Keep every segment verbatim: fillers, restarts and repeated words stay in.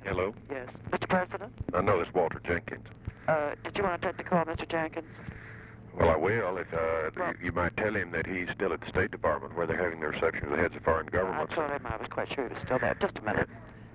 Hello? Yes. Mister President? I know this is Walter Jenkins. Uh, did you want to take the call, Mister Jenkins? Well, I will. If uh, Well- you, you might tell him that he's still at the State Department where they're having their reception of the heads of foreign I governments. told him I was quite sure he was still there. Just a minute.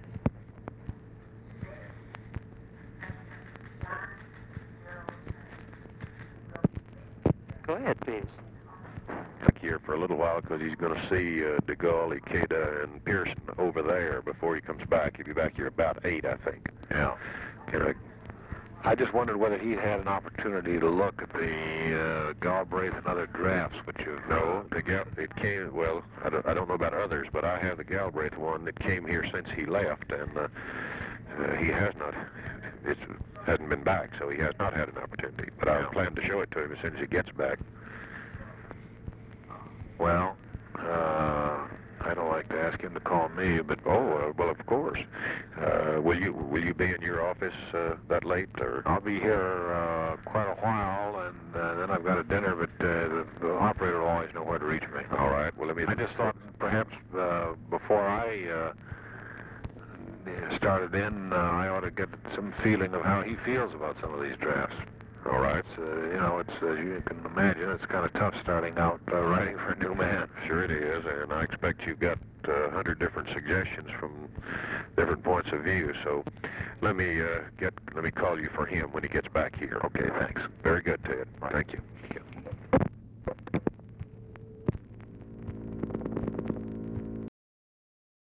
Go ahead, please. Back here for a little while because he's going to see uh, De Gaulle, Ikeda, and Pearson over there before he comes back. He'll be back here about eight, I think. Yeah. Can I? I just wondered whether he'd had an opportunity to look at the uh, Galbraith and other drafts, which you No, the Gal it came, well, I don't, I don't know about others, but I have the Galbraith one that came here since he left, and uh, uh, he has not, it hasn't been back, so he has not had an opportunity. But I Yeah. plan to show it to him as soon as he gets back. Well, uh, I don't like to ask him to call me, but Oh, uh, well, of course. Uh, will you will you be in your office uh, that late, or? I'll be here uh, quite a while, and uh, then I've got a dinner, but uh, the, the operator will always know where to reach me. All right. Well, let me. I just thought perhaps uh, before I uh, started in, uh, I ought to get some feeling of how he feels about some of these drafts. All right. It's, uh, you know, it's as you can imagine, it's kind of tough starting out uh, writing for a new man. Sure it is, and I expect you've got uh, a hundred different suggestions from different points of view. So, let me uh, get let me call you for him when he gets back here. Okay, thanks. Very good, Ted. Thank you. Thank you.